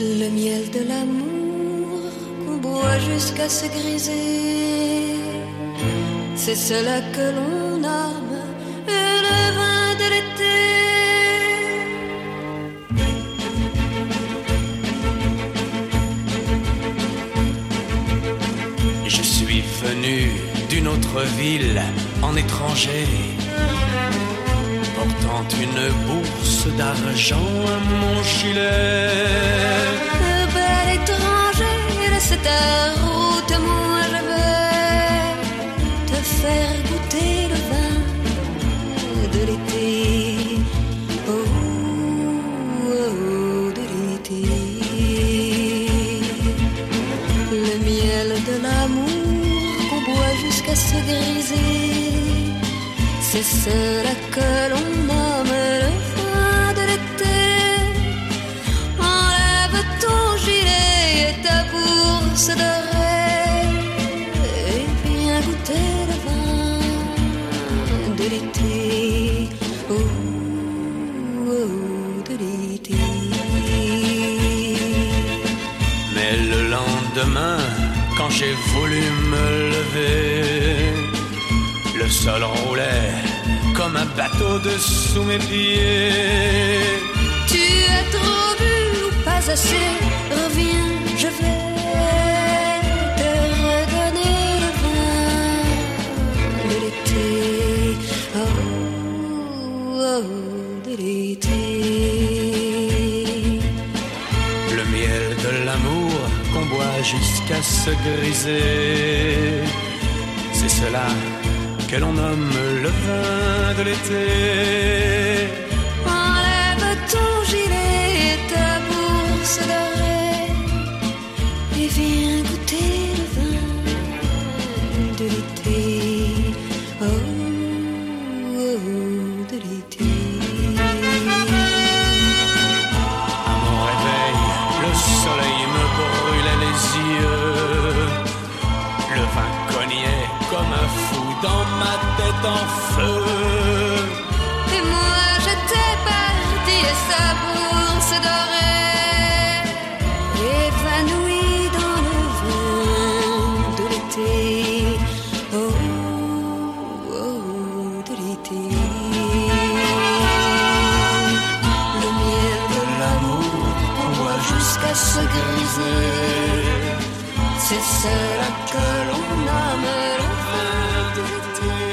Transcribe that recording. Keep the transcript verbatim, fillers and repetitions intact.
Le miel de l'amour qu'on boit jusqu'à se griser, c'est cela que l'on nomme le vin de l'été. Je suis venu d'une autre ville en étranger, portant une bourse d'argent à mon gilet. Bel étranger, laisse ta route, moi je vais te faire goûter le vin de l'été. Oh, oh, de l'été. Le miel de l'amour qu'on boit jusqu'à se griser, c'est cela que l'on nomme le vin de l'été. Enlève ton gilet et ta bourse dorée et viens goûter le vin de l'été. Oh, oh, de l'été. Mais le lendemain, quand j'ai voulu me lever, le sol roulait comme un bateau dessous mes pieds. Tu as trop bu ou pas assez? Reviens, je vais te redonner le vin de l'été. Oh, oh, de l'été. Le miel de l'amour qu'on boit jusqu'à se griser, c'est cela que l'on nomme le vin de l'été. Enlève ton gilet et ta bourse dorée et viens goûter le vin de l'été. Oh, oh, de l'été. À mon réveil, le soleil me brûlait les yeux. Le vin cognait comme un fou dans ma tête en feu. Et moi j'étais parti et sa bourse dorée, évanouie dans le vin de l'été. Oh, oh, de l'été. Le miel de l'amour qu'on boit jusqu'à se griser, c'est cela que l'on nomme le vin de l'été.